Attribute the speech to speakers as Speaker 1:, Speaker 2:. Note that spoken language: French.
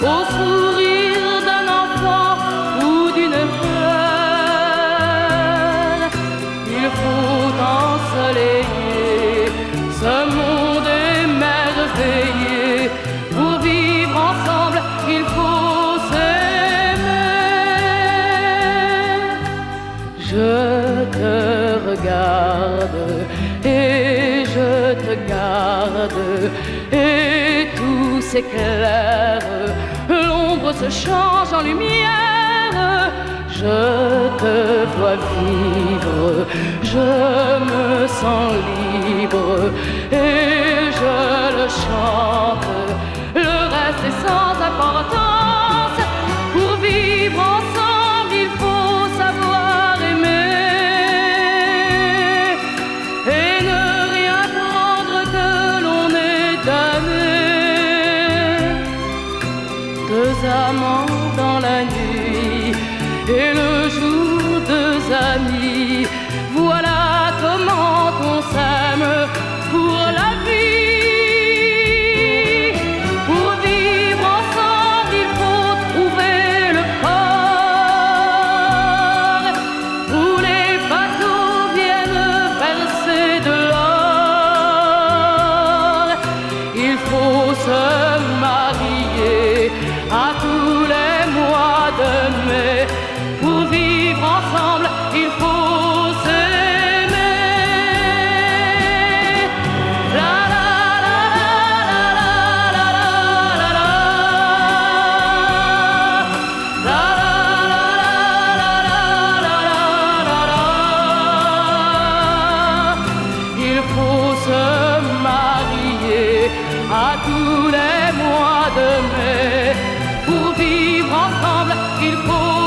Speaker 1: au sourire d'un enfant ou d'une fleur. Il faut ensoleiller ce monde émerveillé. Pour vivre ensemble, il faut s'aimer. Je te regarde et je te garde, et tout s'éclaire, l'ombre se change en lumière. Je te vois vivre, je me sens libre et je le chante. Le reste est sans importance. Pour vivre ensemble, il faut savoir aimer et ne rien prendre que l'on est donné. Deux amants dans la nuit et le jour, deux amis. Voilà comment on s'aime pour la vie. Pour vivre ensemble, il faut trouver le port où les bateaux viennent verser de l'or. Il faut se marier à tous les mois de mai. Pour vivre ensemble, il faut s'aimer. La la la la la la la la la la la la. Il faut se marier à tous les mois de mai. Pour vivre ensemble, il faut